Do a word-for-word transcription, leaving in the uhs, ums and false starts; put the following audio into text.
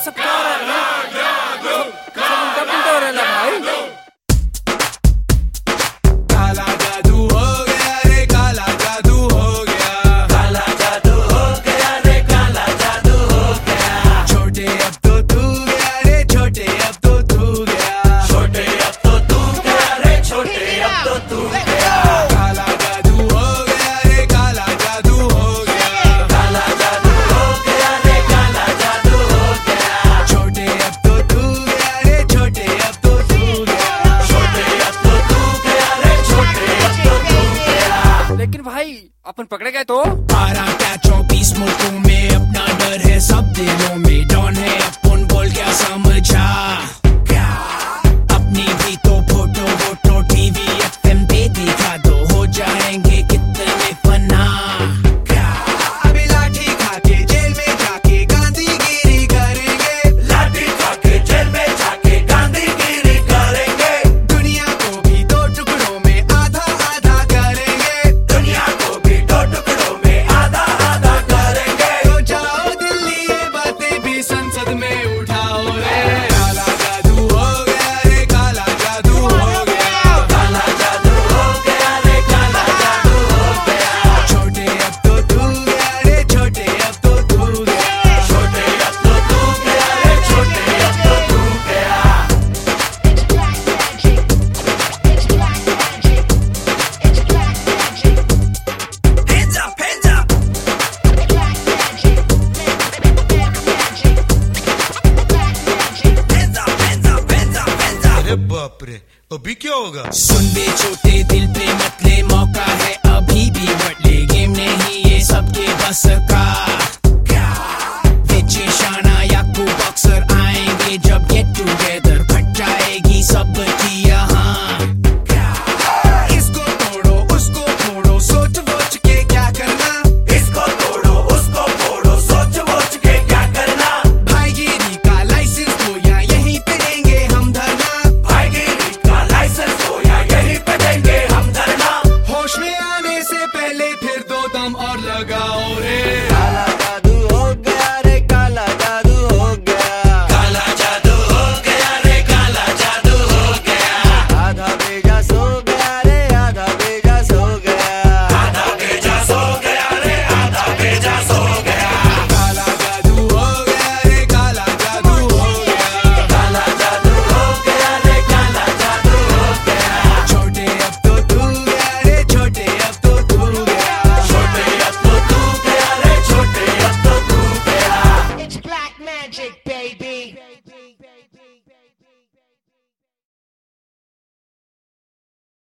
सब क्या हो रहा है? सब उल्टा पुल्टा हो रहा है भाई। काला जादू हो गया रे, काला जादू हो गया, काला जादू हो गया रे, काला जादू हो गया। छोटे अब तो तू गया रे, छोटे अब तो तू गया, छोटे अब तो तू गया रे, छोटे अब तो तू गया। काला जादू हो गया रे, काला जादू हो गया, काला जादू हो गया रे, काला जादू हो गया। छोटे अब तो तू गया रे, छोटे अब तो तू गया, छोटे अब तो तू गया रे, छोटे अब तो तू गया। लेकिन भाई अपन पकड़े गए तो बारह क्या चौबीस मुल्कों में अपना डर है, सब दिलों में डॉन है अपन, बोल क्या समझा क्या? अपनी भी तो फोटो वोटो टीवी एफएम पे दिखा दो, हो जाएंगे कितने फना क्या? अभी लाठी खा के जेल में जाके गांधीगिरी करेंगे, लाठी खा के जेल में जाके गांधीगिरी करेंगे। दुनिया को भी दो टुकड़ों में आधा आधा करेंगे, दुनिया को भी दो टुकड़ों में आधा आधा करेंगे। तो जाओ दिल्ली ये बातें भी संसद में उठाओ रे। काला जादू हो गया रे, काला जादू हो गया, काला जादू हो गया रे, काला जादू हो गया। छोटे अब तो तू गया रे, छोटे अब तो तू गया, छोटे अब तो तू गया रे, छोटे अब तो तू गया। It's black magic. It's black magic. It's black magic. Hands up, hands up. Black magic. Black magic. Black magic. Hands up, hands up, hands up, hands up. अरे बाप रे, अभी क्या होगा? सुन बे छोटे दिल पे मत ले, मौका है अभी भी बढ़ ले, गेम नहीं ये सबके बस का क्या? विजय शाना याकू बॉक्सर आएंगे जब गेट टुगेदर, फट जाएगी सबकी यहाँ क्या? इसको तोड़ो उसको फोड़ो, सोच वोच के क्या करना, इसको तोड़ो, उसको फोड़ो, सोच वोच के क्या करना। भाईगिरी का लाइसेंस तो या यहीं पे देंगे हम धरना, भाईगिरी का लाइसेंस हो या यहीं पे देंगे हम धरना। होश में आने से पहले फिर दो दम और लगाओ रे। काला